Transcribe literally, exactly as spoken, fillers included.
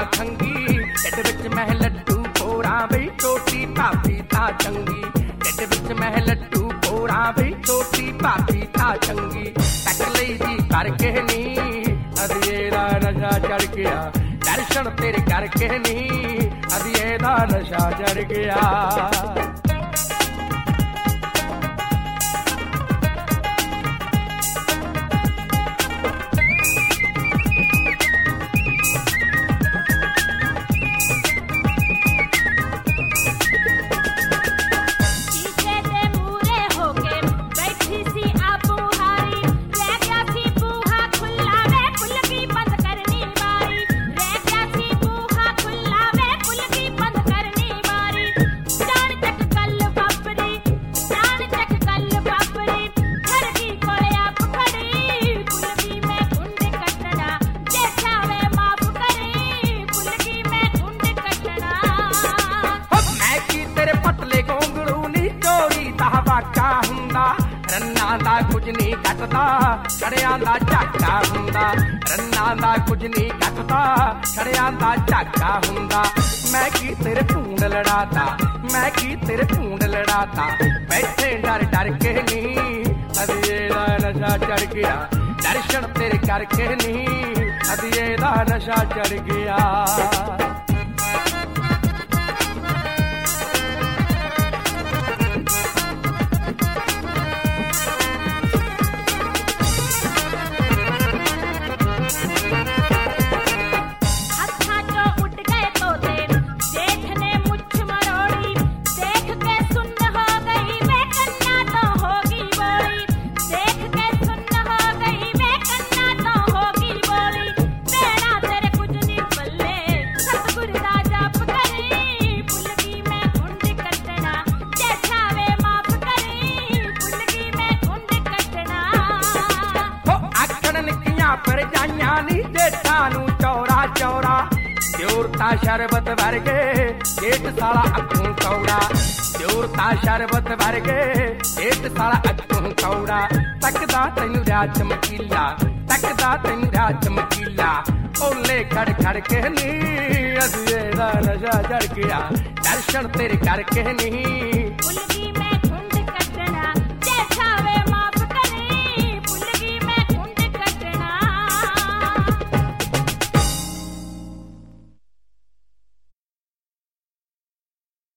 खंगी ढिड विच मैं लड्डू पोरा बई छोटी भाभी ता चंगी ढिड विच मैं लड्डू पोरा बई छोटी भाभी ता चंगी तक लई जी करके नी अदिए दा नशा चढ़ गया दर्शन तेरे करके नी अदिए दा नशा चढ़ गया रन्ना दा कुछ नहीं घटदा छड़ियां दा झाका हुंदा रन्ना दा कुछ नहीं घटदा छड़ियां दा झाका हुंदा मैं की तेरे ढूंढ लड़ाता मैं की तेरे ढूंढ लड़ाता बैठे डर डर के नहीं अदिए दा नशा चढ़ गया दर्शन तेरे करके नहीं अदिए दा नशा चढ़ गया पर जाइया नी जेठानू चौरा चौरा द्योरता शरबत वर्गे जेठ साला अखों चौड़ा द्योरता शरबत वर्गे जेठ साला अखों चौड़ा तकदा तैनू रा चमकीला तकदा तैनू रा चमकीला ओले खड़ खड़ के नी अदिए दा नशा चढ़ गया दर्शन तेरे करके नी